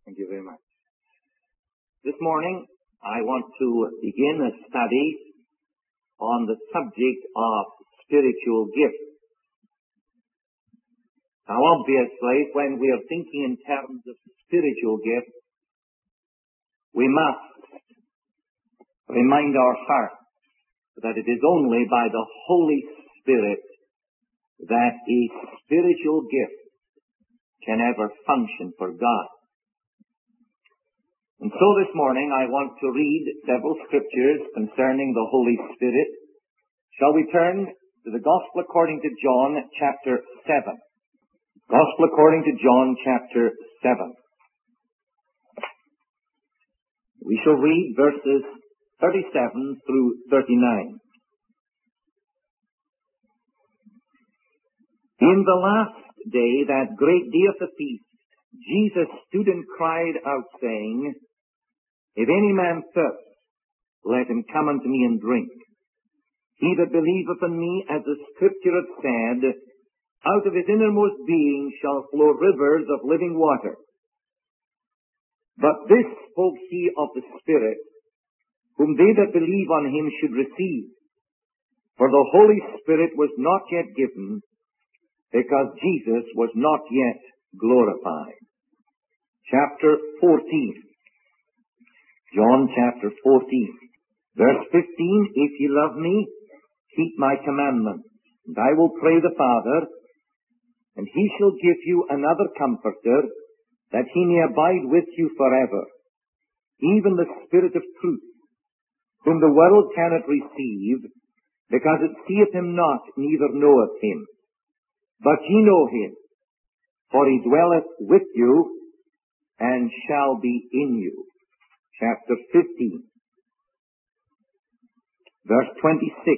Thank you very much. This morning, I want to begin a study on the subject of spiritual gifts. Now, obviously, when we are thinking in terms of spiritual gifts, we must remind our hearts that it is only by the Holy Spirit that a spiritual gift can ever function for God. And so this morning I want to read several scriptures concerning the Holy Spirit. Shall we turn to the Gospel according to John chapter 7. Gospel according to John chapter 7. We shall read verses 37 through 39. In the last day, that great day of the feast, Jesus stood and cried out, saying, If any man thirst, let him come unto me and drink. He that believeth on me, as the Scripture hath said, out of his innermost being shall flow rivers of living water. But this spoke he of the Spirit, whom they that believe on him should receive. For the Holy Spirit was not yet given, because Jesus was not yet glorified. Chapter 14. John chapter 14. Verse 15, If ye love me, keep my commandments. And I will pray the Father, and he shall give you another Comforter, that he may abide with you forever, even the Spirit of truth, whom the world cannot receive, because it seeth him not, neither knoweth him. But ye know him, for he dwelleth with you, and shall be in you. Chapter 15. Verse 26.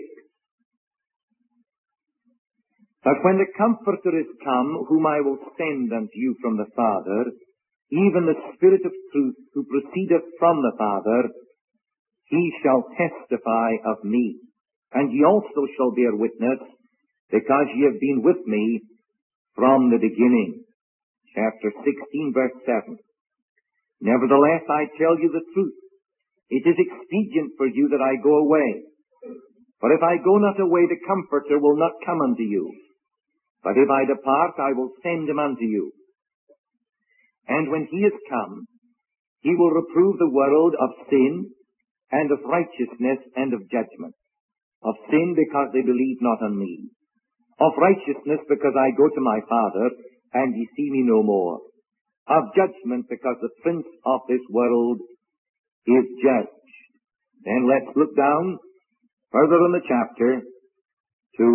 But when the Comforter is come, whom I will send unto you from the Father, even the Spirit of truth, who proceedeth from the Father, he shall testify of me. And ye also shall bear witness, because ye have been with me from the beginning. Chapter 16, verse 7. Nevertheless, I tell you the truth. It is expedient for you that I go away. For if I go not away, the Comforter will not come unto you. But if I depart, I will send him unto you. And when he is come, he will reprove the world of sin, and of righteousness, and of judgment. Of sin, because they believe not on me. Of righteousness, because I go to my Father, and ye see me no more. Of judgment, because the prince of this world is judged. Then let's look down further in the chapter to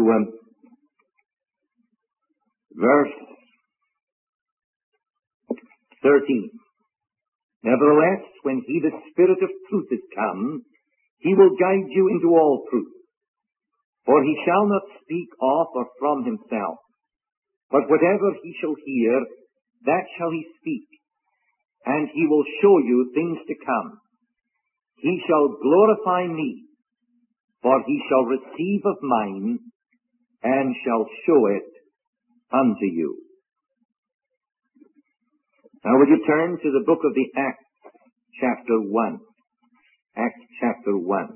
verse 13. Nevertheless, when he, the Spirit of truth, is come, he will guide you into all truth. For he shall not speak of or from himself, but whatever he shall hear, that shall he speak, and he will show you things to come. He shall glorify me, for he shall receive of mine, and shall show it unto you. Now would you turn to the book of the Acts, chapter 1. Acts chapter 1.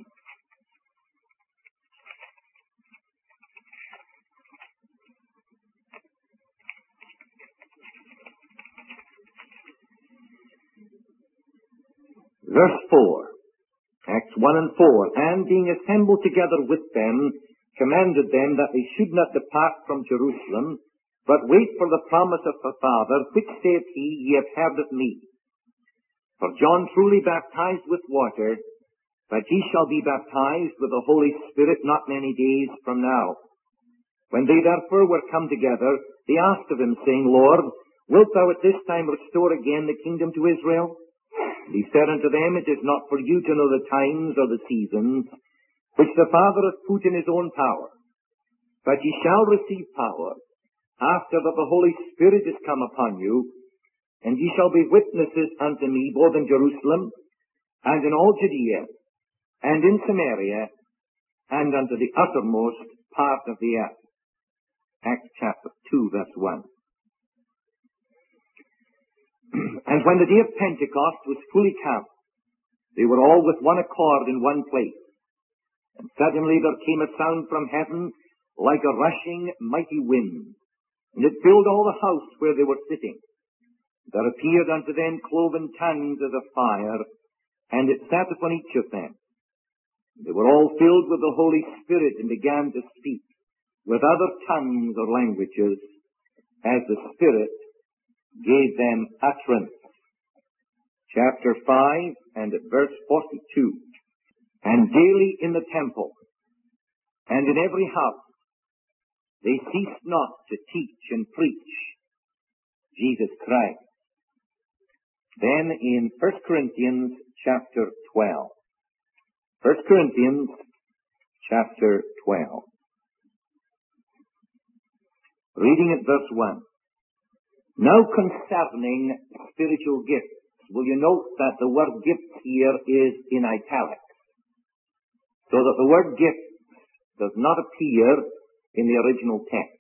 Verse 4, Acts 1 and 4, And being assembled together with them, commanded them that they should not depart from Jerusalem, but wait for the promise of the Father, which saith he, Ye have heard of me. For John truly baptized with water, but ye shall be baptized with the Holy Spirit not many days from now. When they therefore were come together, they asked of him, saying, Lord, wilt thou at this time restore again the kingdom to Israel? And he said unto them, It is not for you to know the times or the seasons, which the Father hath put in his own power. But ye shall receive power, after that the Holy Spirit is come upon you, and ye shall be witnesses unto me, both in Jerusalem, and in all Judea, and in Samaria, and unto the uttermost part of the earth. Acts chapter 2, verse 1. And And when the day of Pentecost was fully come, they were all with one accord in one place. And suddenly there came a sound from heaven like a rushing mighty wind, and it filled all the house where they were sitting. There appeared unto them cloven tongues as of fire, and it sat upon each of them. They were all filled with the Holy Spirit, and began to speak with other tongues or languages, as the Spirit gave them utterance. Chapter 5 and at verse 42. And daily in the temple, and in every house, they ceased not to teach and preach Jesus Christ. Then in 1 Corinthians chapter 12. 1 Corinthians chapter 12. Reading at verse 1. Now concerning spiritual gifts, will you note that the word gifts here is in italics, so that the word gifts does not appear in the original text.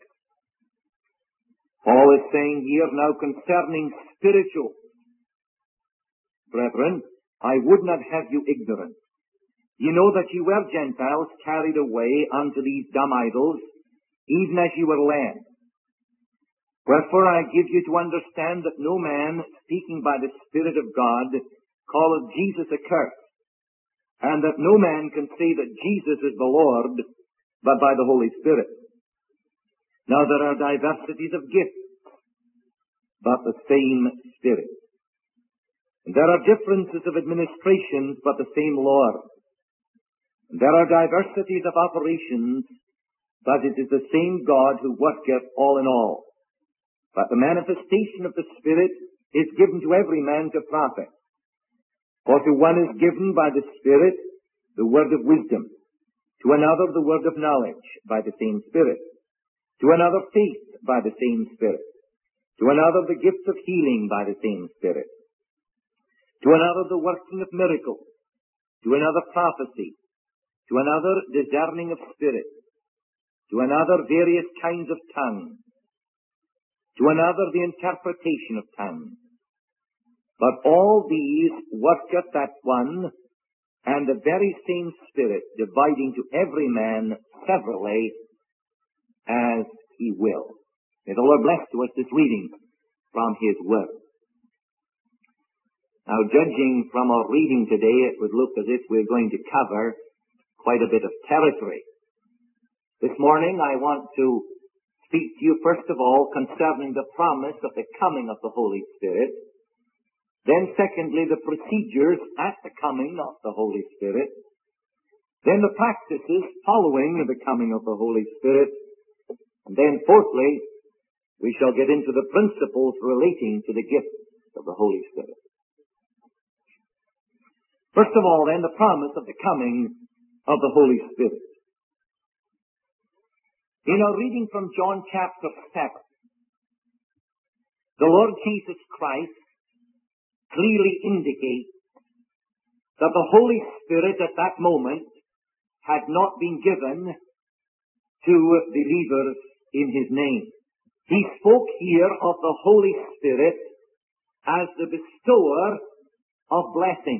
Paul is saying here, now concerning spiritual, brethren, I would not have you ignorant. You know that you were Gentiles carried away unto these dumb idols, even as you were led. Wherefore I give you to understand that no man, speaking by the Spirit of God, calleth Jesus accursed, and that no man can say that Jesus is the Lord, but by the Holy Spirit. Now there are diversities of gifts, but the same Spirit. And there are differences of administrations, but the same Lord. And there are diversities of operations, but it is the same God who worketh all in all. But the manifestation of the Spirit is given to every man to profit. For to one is given by the Spirit the word of wisdom, to another the word of knowledge by the same Spirit, to another faith by the same Spirit, to another the gift of healing by the same Spirit, to another the working of miracles, to another prophecy, to another discerning of spirits, to another various kinds of tongues, to another the interpretation of tongues. But all these worketh that one and the very same Spirit, dividing to every man severally as he will. May the Lord bless to us this reading from His Word. Now, judging from our reading today, it would look as if we're going to cover quite a bit of territory. This morning I want to speak to you first of all concerning the promise of the coming of the Holy Spirit. Then secondly, the procedures at the coming of the Holy Spirit. Then the practices following the coming of the Holy Spirit. And then fourthly, we shall get into the principles relating to the gifts of the Holy Spirit. First of all then, the promise of the coming of the Holy Spirit. In our reading from John chapter 7, the Lord Jesus Christ clearly indicates that the Holy Spirit at that moment had not been given to believers in His name. He spoke here of the Holy Spirit as the bestower of blessing.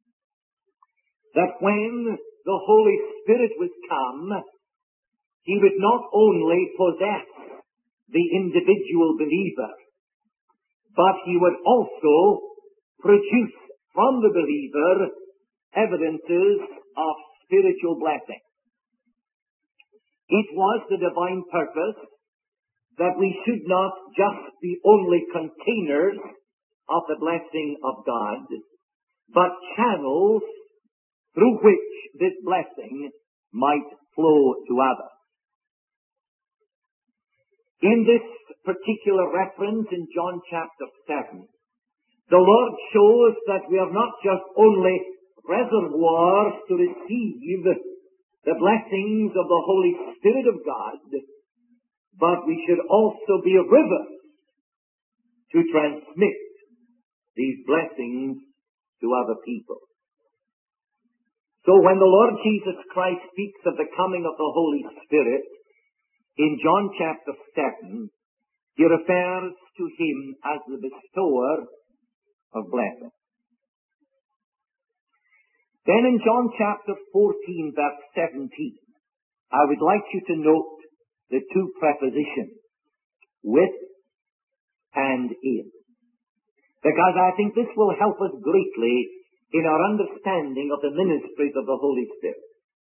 That when the Holy Spirit was come, He would not only possess the individual believer, but He would also produce from the believer evidences of spiritual blessing. It was the divine purpose that we should not just be only containers of the blessing of God, but channels through which this blessing might flow to others. In this particular reference in John chapter 7, the Lord shows that we are not just only reservoirs to receive the blessings of the Holy Spirit of God, but we should also be rivers to transmit these blessings to other people. So when the Lord Jesus Christ speaks of the coming of the Holy Spirit, in John chapter 7, He refers to Him as the bestower of blessing. Then in John chapter 14, verse 17, I would like you to note the two prepositions, with and in. Because I think this will help us greatly in our understanding of the ministries of the Holy Spirit.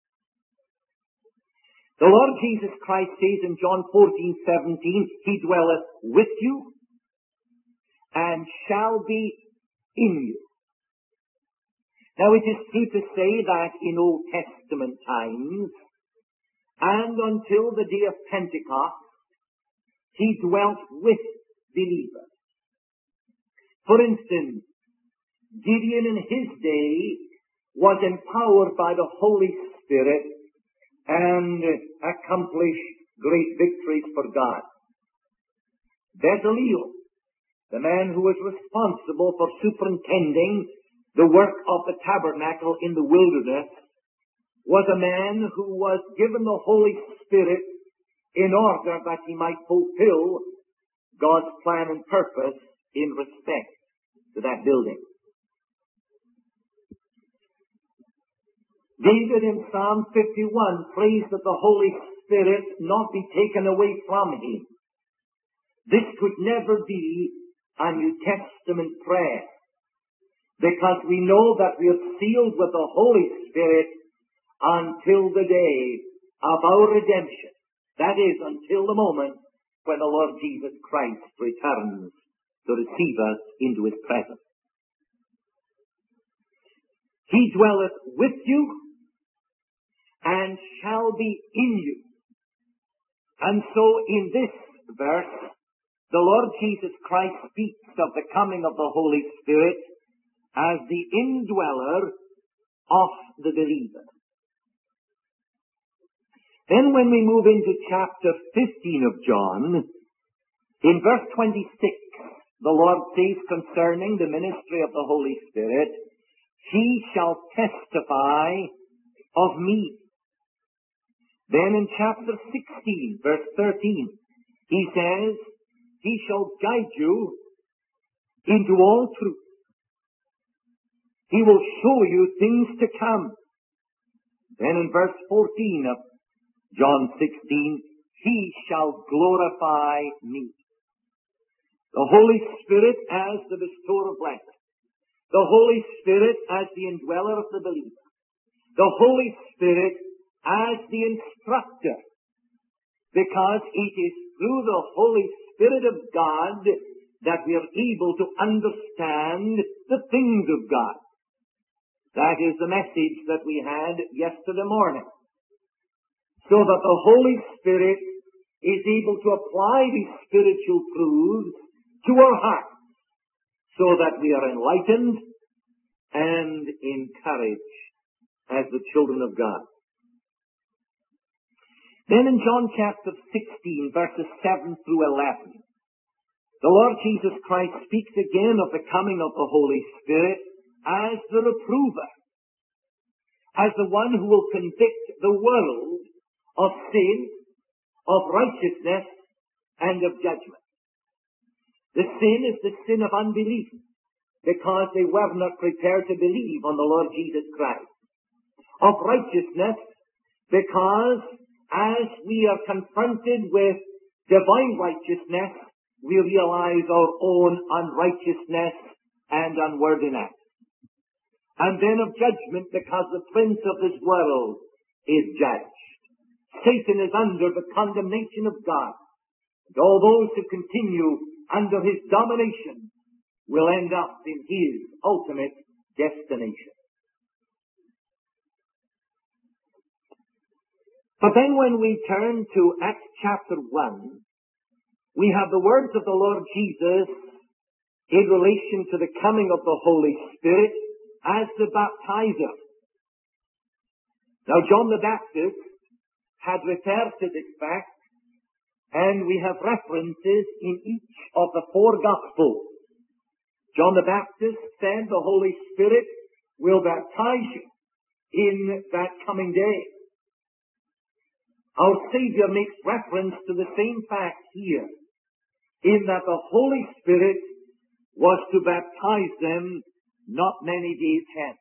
The Lord Jesus Christ says in John 14:17, He dwelleth with you and shall be in you. Now it is true to say that in Old Testament times, and until the day of Pentecost, He dwelt with believers. For instance, Gideon in his day was empowered by the Holy Spirit and accomplished great victories for God. Bezaleel, the man who was responsible for superintending the work of the tabernacle in the wilderness, was a man who was given the Holy Spirit in order that he might fulfill God's plan and purpose in respect to that building. David in Psalm 51 prays that the Holy Spirit not be taken away from him. This could never be a New Testament prayer, because we know that we are sealed with the Holy Spirit until the day of our redemption. That is, until the moment when the Lord Jesus Christ returns to receive us into His presence. He dwelleth with you and shall be in you. And so in this verse, the Lord Jesus Christ speaks of the coming of the Holy Spirit as the indweller of the believer. Then when we move into chapter 15 of John, in verse 26, the Lord says concerning the ministry of the Holy Spirit, He shall testify of me. Then in chapter 16, verse 13, He says, He shall guide you into all truth. He will show you things to come. Then in verse 14 of John 16, He shall glorify me. The Holy Spirit as the bestower of blessing. The Holy Spirit as the indweller of the believer. The Holy Spirit as the instructor. Because it is through the Holy Spirit of God that we are able to understand the things of God. That is the message that we had yesterday morning. So that the Holy Spirit is able to apply these spiritual truths to our hearts, so that we are enlightened and encouraged as the children of God. Then in John chapter 16, verses 7 through 11, the Lord Jesus Christ speaks again of the coming of the Holy Spirit as the reprover, as the one who will convict the world of sin, of righteousness, and of judgment. The sin is the sin of unbelief, because they were not prepared to believe on the Lord Jesus Christ. Of righteousness, because as we are confronted with divine righteousness, we realize our own unrighteousness and unworthiness. And then of judgment, because the prince of this world is judged. Satan is under the condemnation of God. And all those who continue under his domination will end up in his ultimate destination. But then when we turn to Acts chapter 1, we have the words of the Lord Jesus in relation to the coming of the Holy Spirit as the baptizer. Now John the Baptist had referred to this fact, and we have references in each of the four Gospels. John the Baptist said the Holy Spirit will baptize you in that coming day. Our Savior makes reference to the same fact here, in that the Holy Spirit was to baptize them not many days hence.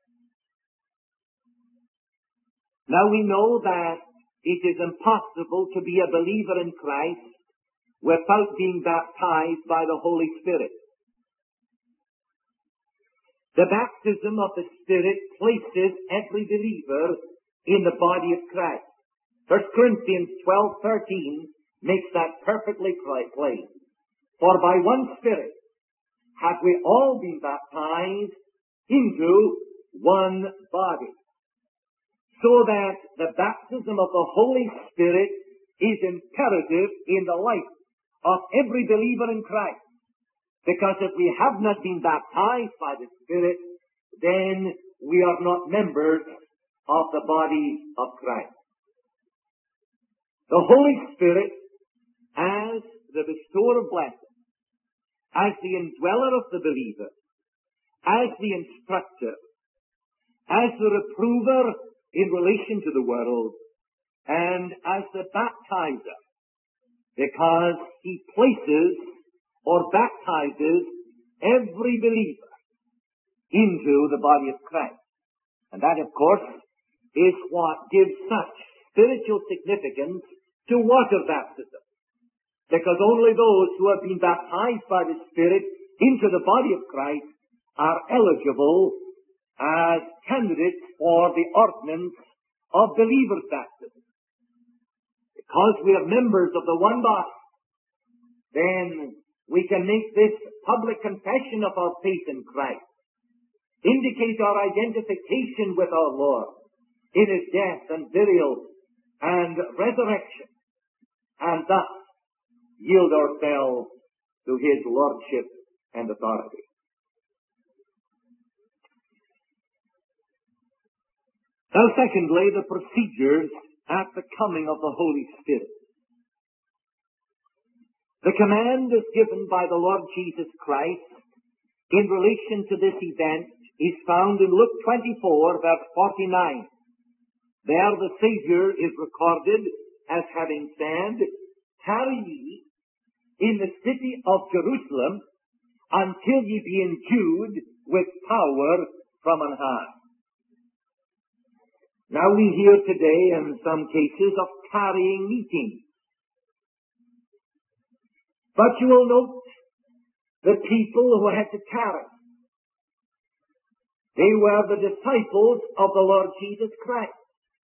Now we know that it is impossible to be a believer in Christ without being baptized by the Holy Spirit. The baptism of the Spirit places every believer in the body of Christ. 1 Corinthians 12:13 makes that perfectly plain. For by one Spirit have we all been baptized into one body. So that the baptism of the Holy Spirit is imperative in the life of every believer in Christ. Because if we have not been baptized by the Spirit, then we are not members of the body of Christ. The Holy Spirit, as the bestower of blessing, as the indweller of the believer, as the instructor, as the reprover in relation to the world, and as the baptizer, because he places or baptizes every believer into the body of Christ. And that, of course, is what gives such spiritual significance to water baptism. Because only those who have been baptized by the Spirit into the body of Christ are eligible as candidates for the ordinance of believers' baptism. Because we are members of the one body, then we can make this public confession of our faith in Christ, indicate our identification with our Lord in His death and burial and resurrection, and thus yield ourselves to His lordship and authority. Now, secondly, the procedures at the coming of the Holy Spirit. The command is given by the Lord Jesus Christ in relation to this event is found in Luke 24, verse 49. There the Savior is recorded as having said, "Tarry ye in the city of Jerusalem until ye be endued with power from on high." Now we hear today in some cases of tarrying meetings. But you will note the people who had to tarry. They were the disciples of the Lord Jesus Christ.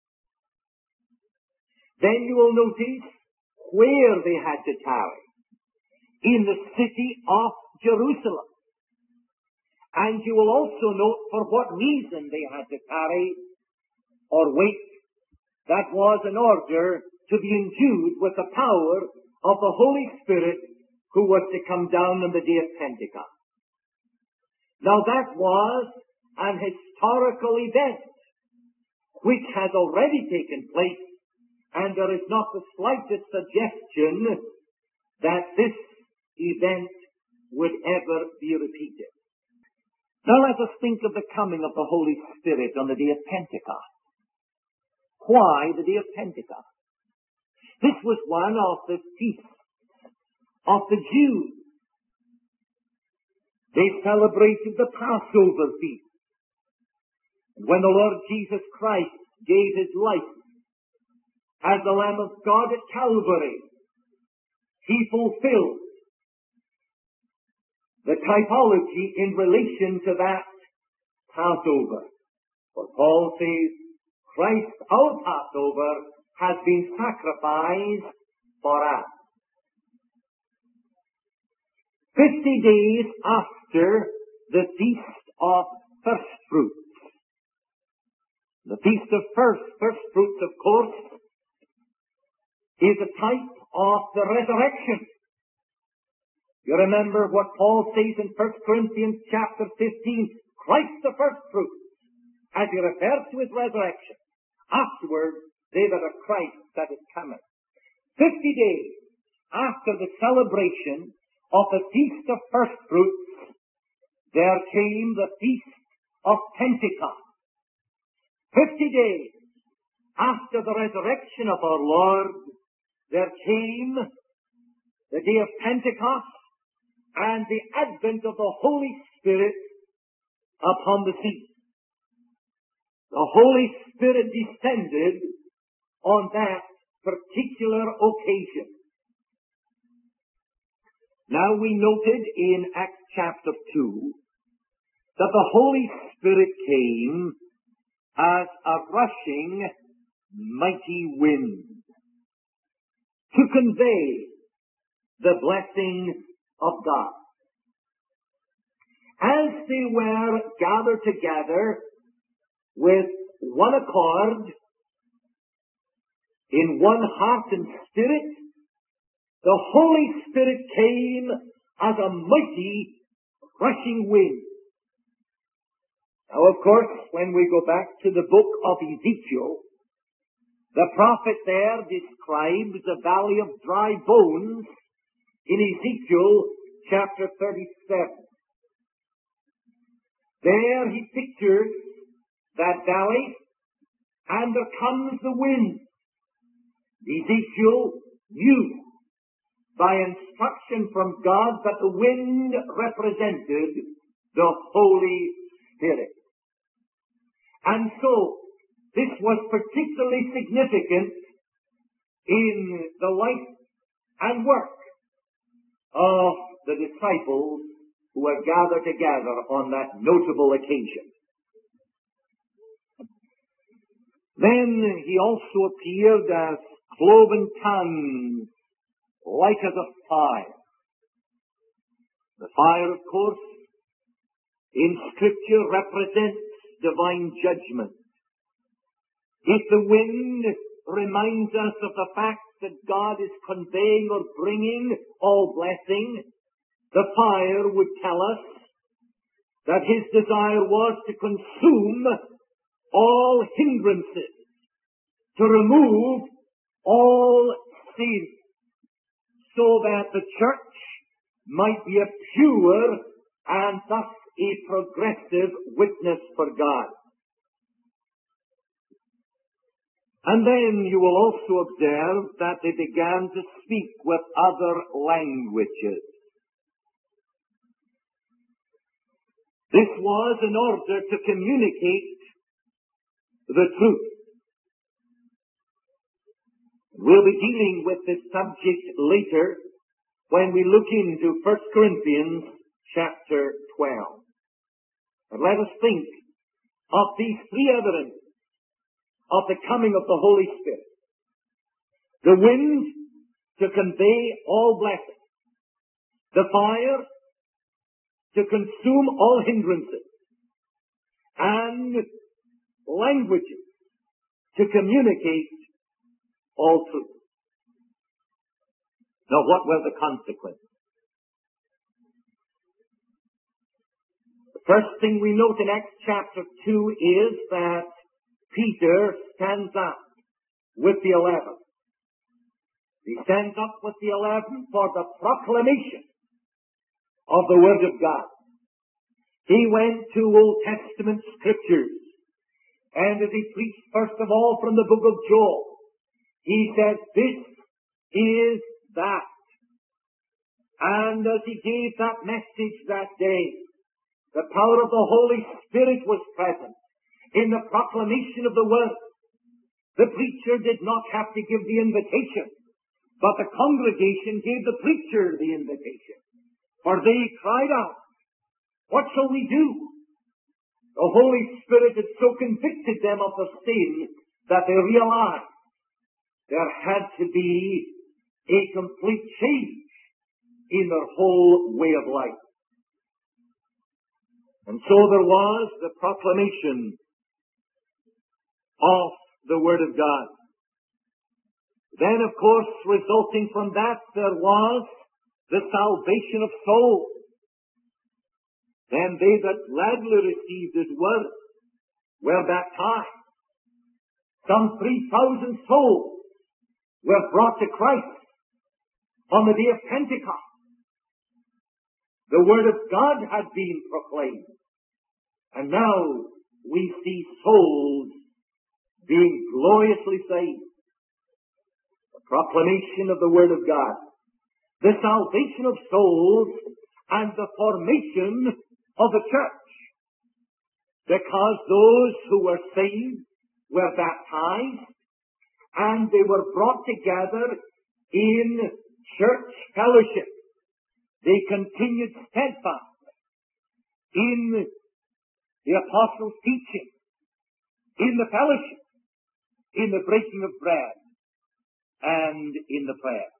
Then you will notice where they had to tarry. In the city of Jerusalem. And you will also note for what reason they had to tarry or wait. That was in order to be endued with the power of the Holy Spirit who was to come down on the day of Pentecost. Now that was an historical event which has already taken place, and there is not the slightest suggestion that this event would ever be repeated. Now let us think of the coming of the Holy Spirit on the day of Pentecost. Why the day of Pentecost? This was one of the feasts of the Jews. They celebrated the Passover feast. And when the Lord Jesus Christ gave His life as the Lamb of God at Calvary, He fulfilled the typology in relation to that Passover. For Paul says, Christ, our Passover, has been sacrificed for us. 50 days after the Feast of First Fruits. The Feast of First Fruits, of course, is a type of the resurrection. You remember what Paul says in 1 Corinthians chapter 15, Christ the first fruits, as he refers to his resurrection. Afterwards, they that are Christ that is coming. 50 days after the celebration of the Feast of First Fruits, there came the Feast of Pentecost. 50 days after the resurrection of our Lord, there came the day of Pentecost, and the advent of the Holy Spirit upon the scene. The Holy Spirit descended on that particular occasion. Now we noted in Acts chapter 2 that the Holy Spirit came as a rushing mighty wind to convey the blessing of God. As they were gathered together with one accord, in one heart and spirit, the Holy Spirit came as a mighty rushing wind. Now, of course, when we go back to the book of Ezekiel, the prophet there describes a valley of dry bones in Ezekiel chapter 37. There he pictures that valley, and there comes the wind. Ezekiel knew by instruction from God that the wind represented the Holy Spirit. And so, this was particularly significant in the life and work of the disciples who were gathered together on that notable occasion. Then he also appeared as cloven tongues, like as a fire. The fire, of course, in Scripture represents divine judgment. If the wind reminds us of the fact that God is conveying or bringing all blessing, the fire would tell us that his desire was to consume all hindrances, to remove all sin, so that the church might be a pure and thus a progressive witness for God. And then you will also observe that they began to speak with other languages. This was in order to communicate the truth. We'll be dealing with this subject later when we look into 1 Corinthians chapter 12. But let us think of these three evidences of the coming of the Holy Spirit. The wind to convey all blessing. The fire to consume all hindrances. And languages to communicate all truth. Now, what were the consequences? The first thing we note in Acts chapter 2 is that Peter stands up with the 11. He stands up with the 11 for the proclamation of the Word of God. He went to Old Testament scriptures, and as he preached first of all from the book of Joel, he said, "This is that." And as he gave that message that day, the power of the Holy Spirit was present in the proclamation of the Word. The preacher did not have to give the invitation, but the congregation gave the preacher the invitation. For they cried out, "What shall we do?" The Holy Spirit had so convicted them of their sin that they realized there had to be a complete change in their whole way of life. And so there was the proclamation of the Word of God. Then, of course, resulting from that, there was the salvation of souls. Then they that gladly received His Word were baptized. Some 3,000 souls were brought to Christ on the day of Pentecost. The Word of God had been proclaimed. And now we see souls being gloriously saved. The proclamation of the Word of God. The salvation of souls and the formation of the church. Because those who were saved were baptized, and they were brought together in church fellowship. They continued steadfast in the apostles' teaching, in the fellowship, in the breaking of bread, and in the prayer.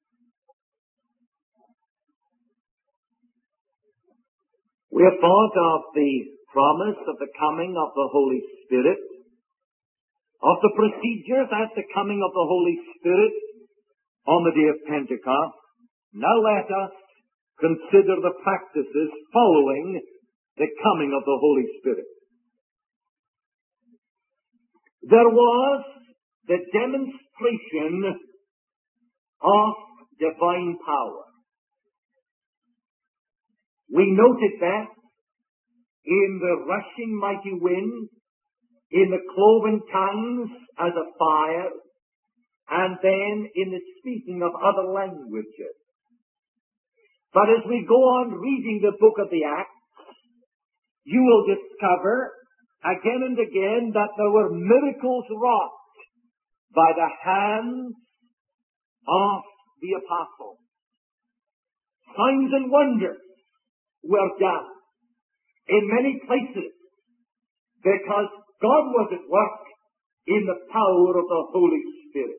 We have thought of the promise of the coming of the Holy Spirit, of the procedures at the coming of the Holy Spirit on the day of Pentecost. Now let us consider the practices following the coming of the Holy Spirit. There was the demonstration of divine power. We noted that in the rushing mighty wind, in the cloven tongues as of fire, and then in the speaking of other languages. But as we go on reading the book of the Acts, you will discover again and again that there were miracles wrought by the hands of the apostles. Signs and wonders were done in many places because God was at work in the power of the Holy Spirit.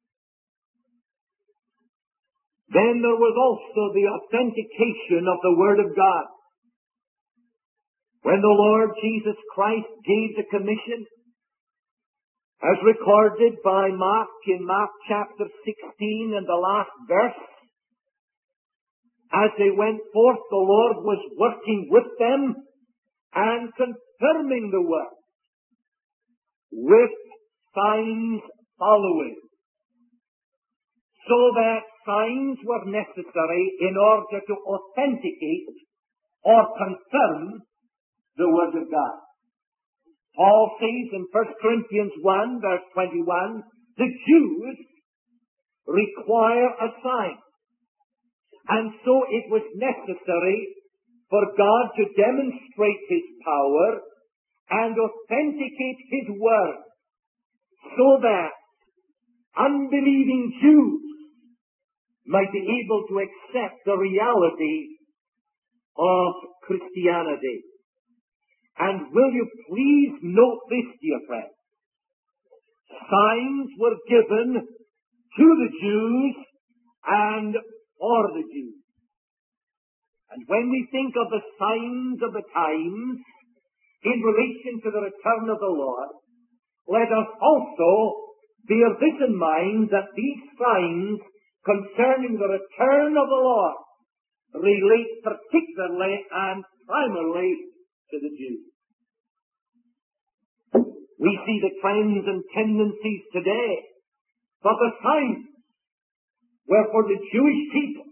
Then there was also the authentication of the Word of God. When the Lord Jesus Christ gave the commission, as recorded by Mark in Mark chapter 16 and the last verse, as they went forth, the Lord was working with them and confirming the word with signs following. So that signs were necessary in order to authenticate or confirm the Word of God. Paul says in 1 Corinthians 1 verse 21, the Jews require a sign. And so it was necessary for God to demonstrate His power and authenticate His Word so that unbelieving Jews might be able to accept the reality of Christianity. And will you please note this, dear friends? Signs were given to the Jews and for the Jews. And when we think of the signs of the times in relation to the return of the Lord, let us also bear this in mind, that these signs concerning the return of the Lord relate particularly and primarily to the Jews. We see the trends and tendencies today, but the signs were for the Jewish people.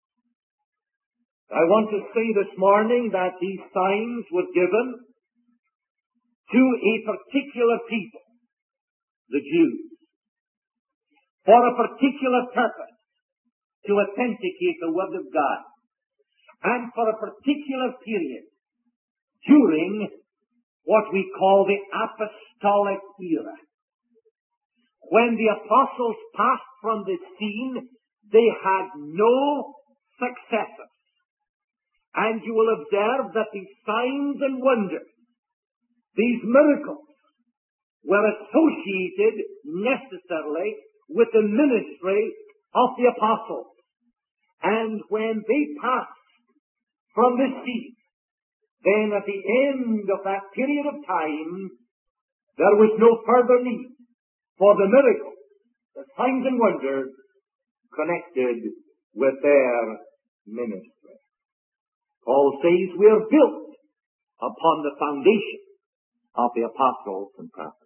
I want to say this morning that these signs were given to a particular people, the Jews, for a particular purpose, to authenticate the Word of God, and for a particular period during what we call the apostolic era. When the apostles passed from the scene, they had no successors. And you will observe that these signs and wonders, these miracles, were associated necessarily with the ministry of the apostles. And when they passed from this scene, then at the end of that period of time, there was no further need for the miracles, the signs and wonders connected with their ministry. Paul says we are built upon the foundation of the apostles and prophets.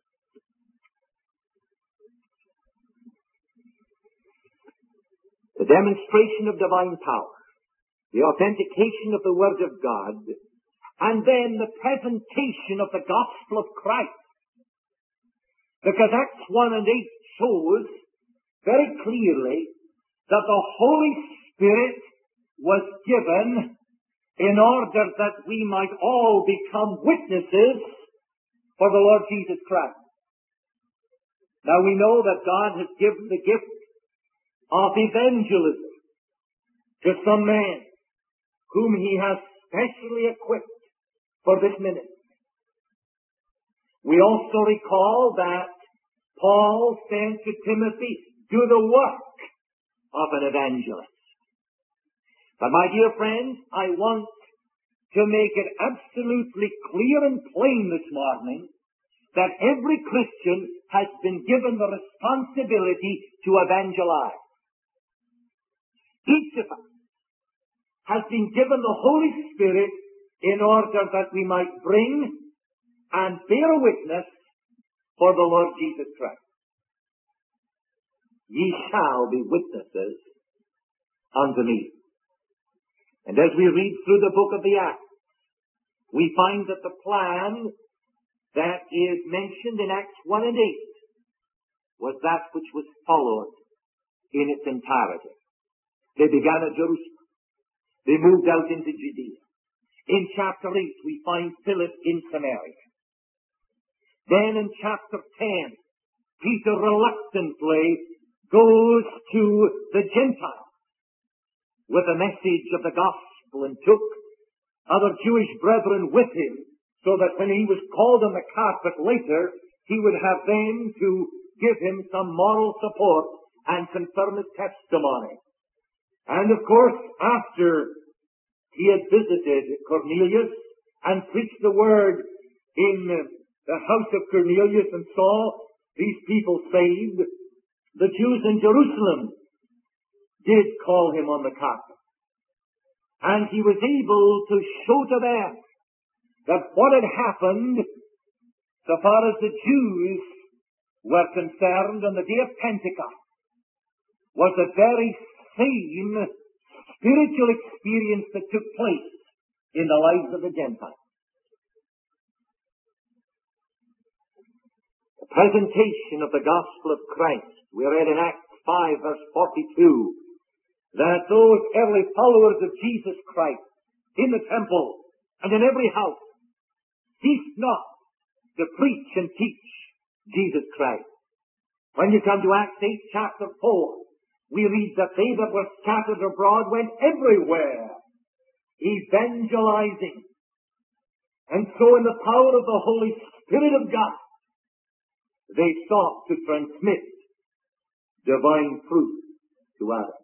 The demonstration of divine power, the authentication of the Word of God, and then the presentation of the gospel of Christ. Because Acts 1 and 8 shows very clearly that the Holy Spirit was given in order that we might all become witnesses for the Lord Jesus Christ. Now we know that God has given the gift of evangelism to some man whom He has specially equipped for this ministry. We also recall that Paul said to Timothy, do the work of an evangelist. But my dear friends, I want to make it absolutely clear and plain this morning that every Christian has been given the responsibility to evangelize. Each of us has been given the Holy Spirit in order that we might bring and bear witness for the Lord Jesus Christ. Ye shall be witnesses unto me. And as we read through the book of the Acts, we find that the plan that is mentioned in Acts 1 and 8 was that which was followed in its entirety. They began at Jerusalem. They moved out into Judea. In chapter 8, we find Philip in Samaria. Then in chapter 10, Peter reluctantly goes to the Gentiles with a message of the gospel and took other Jewish brethren with him, so that when he was called on the carpet later, he would have them to give him some moral support and confirm his testimony. And of course, after he had visited Cornelius and preached the word in the house of Cornelius and saw these people saved, the Jews in Jerusalem did call him on the carpet. And he was able to show to them that what had happened, so far as the Jews were concerned on the day of Pentecost, was the very same spiritual experience that took place in the lives of the Gentiles. The presentation of the gospel of Christ, we read in Acts 5 verse 42, that those early followers of Jesus Christ in the temple and in every house ceased not to preach and teach Jesus Christ. When you come to Acts 8 chapter 4, we read that they that were scattered abroad went everywhere evangelizing. And so in the power of the Holy Spirit of God, they sought to transmit divine truth to others.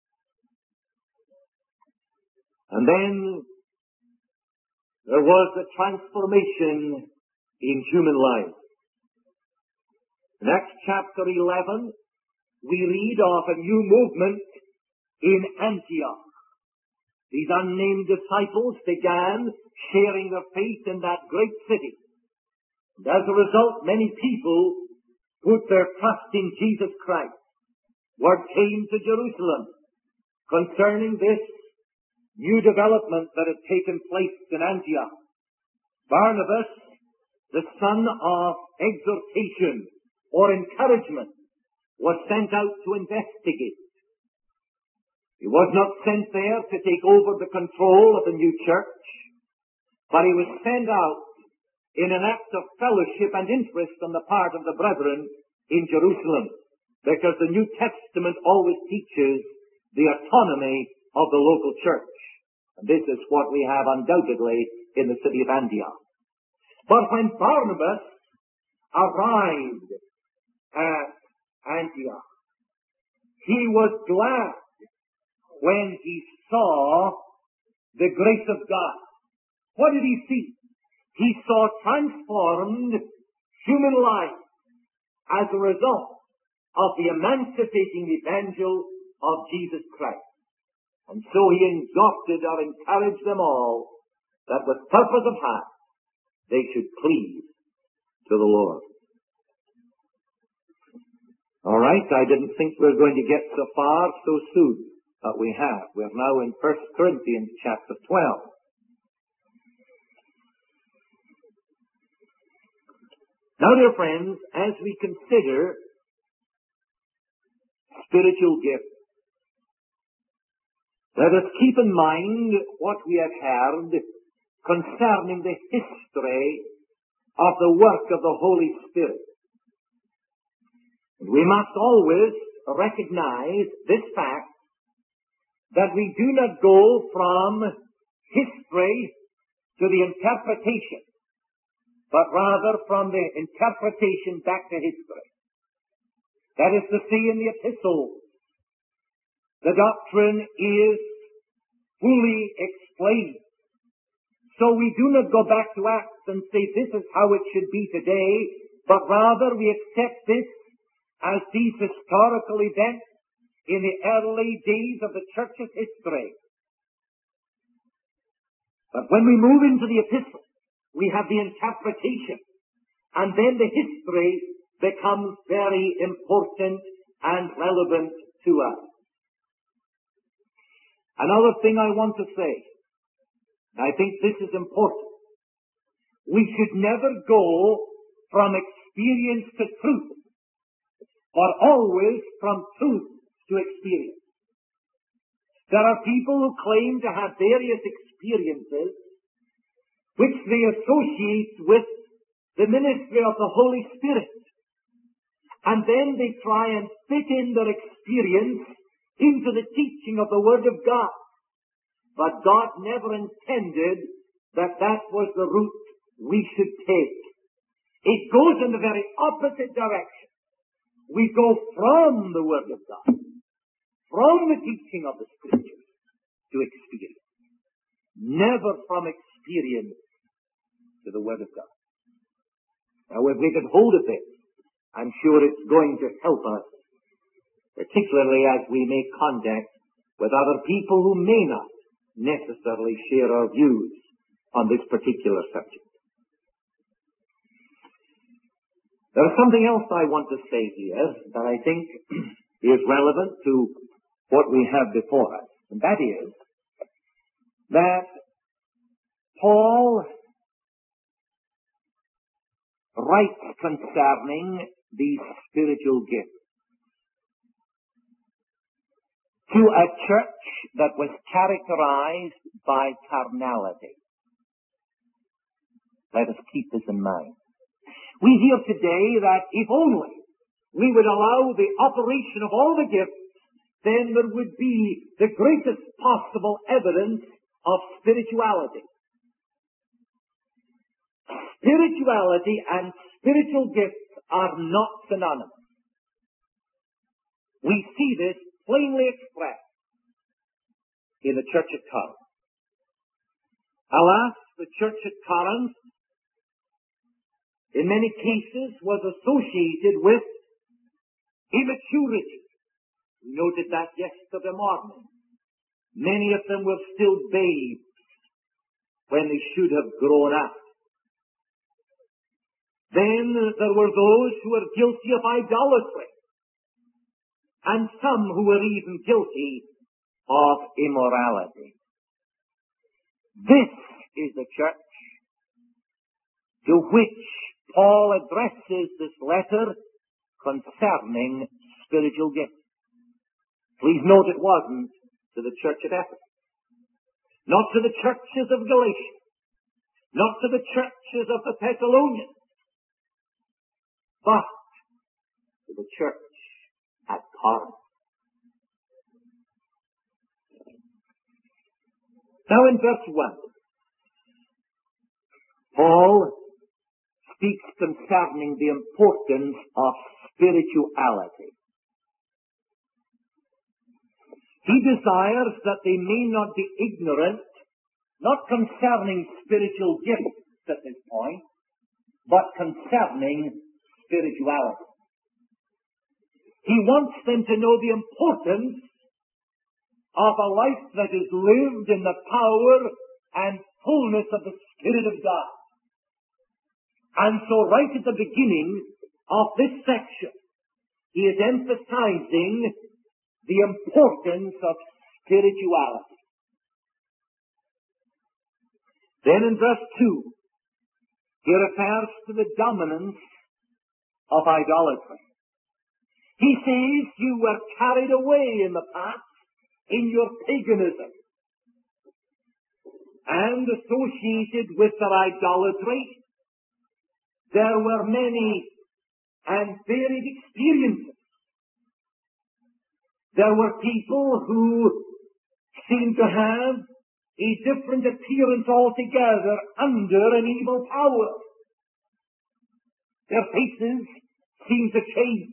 And then there was the transformation in human life. In Acts chapter 11, we read of a new movement in Antioch. These unnamed disciples began sharing their faith in that great city. And as a result, many people put their trust in Jesus Christ. Word came to Jerusalem concerning this new development that had taken place in Antioch. Barnabas, the son of exhortation or encouragement, was sent out to investigate. He was not sent there to take over the control of the new church, but he was sent out in an act of fellowship and interest on the part of the brethren in Jerusalem, because the New Testament always teaches the autonomy of the local church. And this is what we have undoubtedly in the city of Antioch. But when Barnabas arrived at Antioch, he was glad when he saw the grace of God. What did he see? He saw transformed human life as a result of the emancipating evangel of Jesus Christ. And so he exhorted or encouraged them all that with purpose of heart they should cleave to the Lord. All right, I didn't think we were going to get so far so soon, but we have. We're now in 1 Corinthians chapter 12. Now, dear friends, as we consider spiritual gifts, Let us keep in mind what we have heard concerning the history of the work of the Holy Spirit. And we must always recognize this fact that we do not go from history to the interpretation, but rather from the interpretation back to history. That is to see, in the epistles, the doctrine is fully explained. So we do not go back to Acts and say this is how it should be today, but rather we accept this as these historical events in the early days of the church's history. But when we move into the epistle, we have the interpretation, and then the history becomes very important and relevant to us. Another thing I want to say, I think this is important. We should never go from experience to truth, but always from truth to experience. There are people who claim to have various experiences which they associate with the ministry of the Holy Spirit. And then they try and fit in their experience into the teaching of the Word of God. But God never intended that that was the route we should take. It goes in the very opposite direction. We go from the Word of God, from the teaching of the Scriptures, to experience. Never from experience to the Word of God. Now, if we get hold of this, I'm sure it's going to help us, particularly as we make contact with other people who may not necessarily share our views on this particular subject. There's something else I want to say here that I think is relevant to what we have before us, and that is that Paul writes concerning these spiritual gifts to a church that was characterized by carnality. Let us keep this in mind. We hear today that if only we would allow the operation of all the gifts, then there would be the greatest possible evidence of spirituality. Spirituality and spiritual gifts are not synonymous. We see this plainly expressed in the church at Corinth. Alas, the church at Corinth in many cases was associated with immaturity. We noted that yesterday morning. Many of them were still babes when they should have grown up. Then there were those who were guilty of idolatry, and some who were even guilty of immorality. This is the church to which Paul addresses this letter concerning spiritual gifts. Please note it wasn't to the church at Ephesus, not to the churches of Galatia, not to the churches of the Thessalonians, but to the church at Corinth. Now in verse 1, Paul speaks concerning the importance of spirituality. He desires that they may not be ignorant, not concerning spiritual gifts at this point, but concerning spirituality. He wants them to know the importance of a life that is lived in the power and fullness of the Spirit of God. And so right at the beginning of this section, he is emphasizing the importance of spirituality. Then in verse 2, he refers to the dominance of idolatry. He says, you were carried away in the past in your paganism and associated with their idolatry, there were many and varied experiences. There were people who seemed to have a different appearance altogether under an evil power. Their faces seemed to change.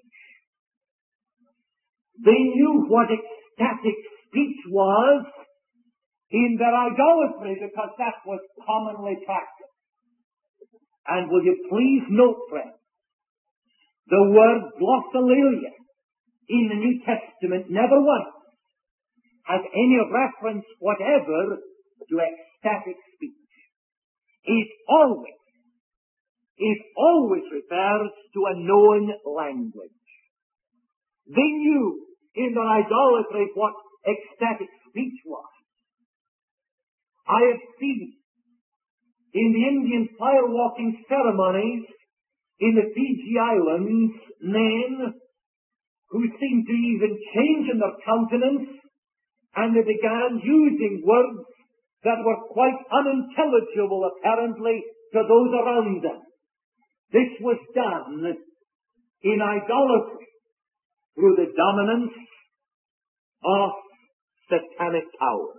They knew what ecstatic speech was in their idolatry because that was commonly practiced. And will you please note, friends, the word glossolalia in the New Testament never once has any reference whatever to ecstatic speech. It always refers to a known language. They knew in their idolatry what ecstatic speech was. I have seen in the Indian firewalking ceremonies in the Fiji Islands men who seemed to even change in their countenance, and they began using words that were quite unintelligible apparently to those around them. This was done in idolatry through the dominance of satanic power.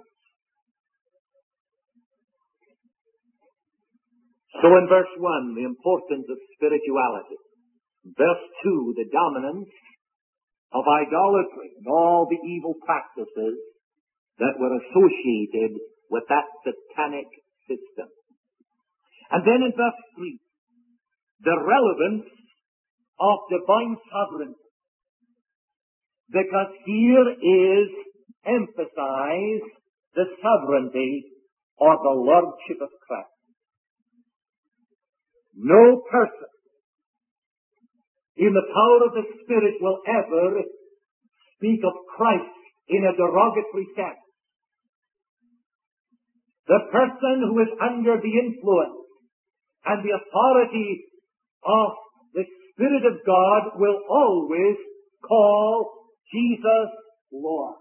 So in verse 1, the importance of spirituality. Verse 2, the dominance of idolatry and all the evil practices that were associated with that satanic system. And then in verse 3, the relevance of divine sovereignty. Because here is emphasized the sovereignty or the lordship of Christ. No person in the power of the Spirit will ever speak of Christ in a derogatory sense. The person who is under the influence and the authority of the Spirit of God will always call Jesus Lord.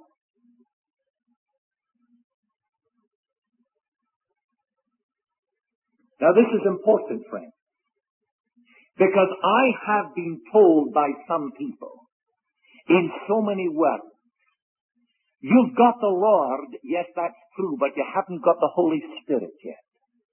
Now this is important, friends, because I have been told by some people in so many words, you've got the Lord, yes, that's true, but you haven't got the Holy Spirit yet.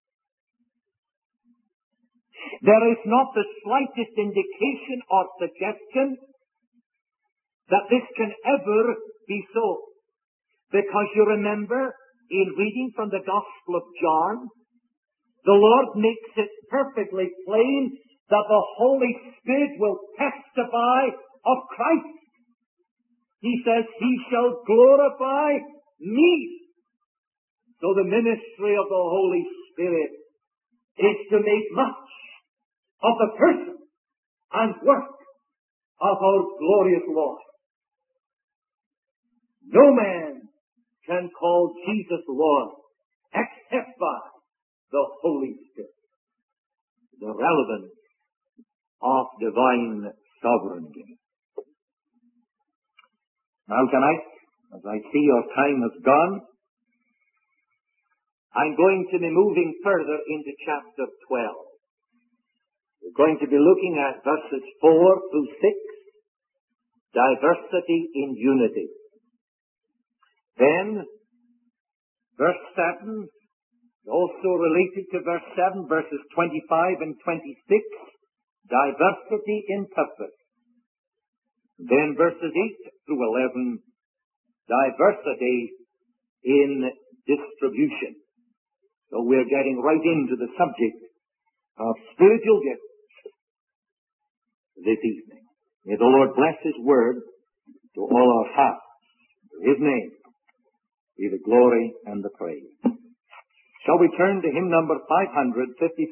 There is not the slightest indication or suggestion that this can ever be so. Because you remember, in reading from the Gospel of John, the Lord makes it perfectly plain that the Holy Spirit will testify of Christ. He says, He shall glorify me. So the ministry of the Holy Spirit is to make much of the person and work of our glorious Lord. No man can call Jesus Lord except by the Holy Spirit. The relevance of divine sovereignty. Now tonight, as I see your time has gone, I'm going to be moving further into chapter 12. We're going to be looking at verses 4 through 6, diversity in unity. Then, verse 7, also related to verse 7, verses 25 and 26, diversity in purpose. Then verses 8 through 11, diversity in distribution. So we're getting right into the subject of spiritual gifts this evening. May the Lord bless His word to all our hearts. To His name be the glory and the praise. Shall we turn to hymn number 556?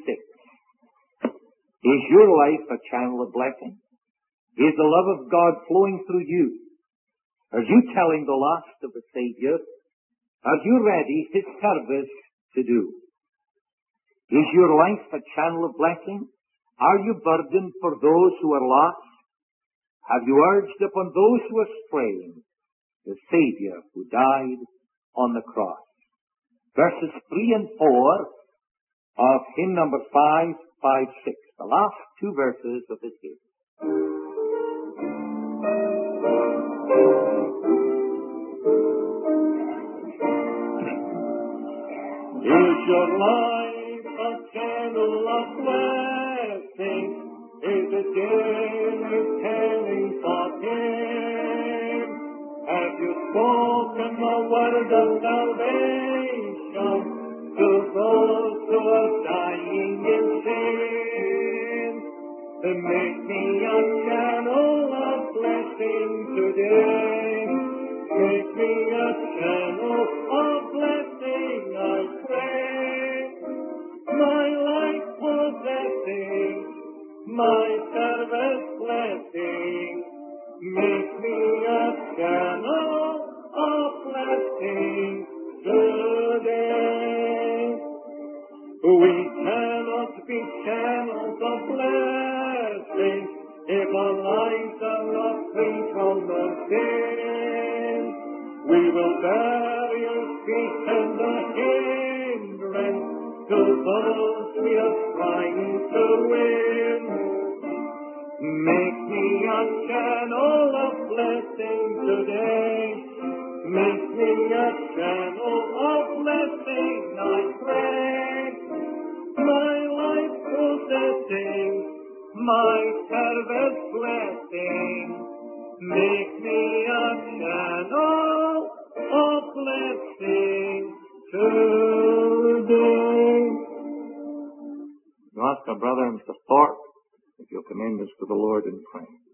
Is your life a channel of blessing? Is the love of God flowing through you? Are you telling the lost of the Savior? Are you ready His service to do? Is your life a channel of blessing? Are you burdened for those who are lost? Have you urged upon those who are straying the Savior who died on the cross. Verses 3 and 4 of hymn number 556, the last two verses of this hymn. Is your life a channel of blessing? Is it generous telling for Him? Have you spoken the word of salvation to those who are dying in sin? To make me a channel of blessing today. Make me a channel of blessing, I pray. My life possessing, my service blessing. Make me a channel of blessing today. We cannot be channels of blessing if our lives are not free from the sin. We will bear your feet and the hindrance to those we are trying to win. Make me a channel of blessing today. Make me a channel of blessing, I pray. My life possessing, my service blessing. Make me a channel of blessing today. You ask our brother, Mr. Thorpe, if you'll commend us to the Lord in prayer.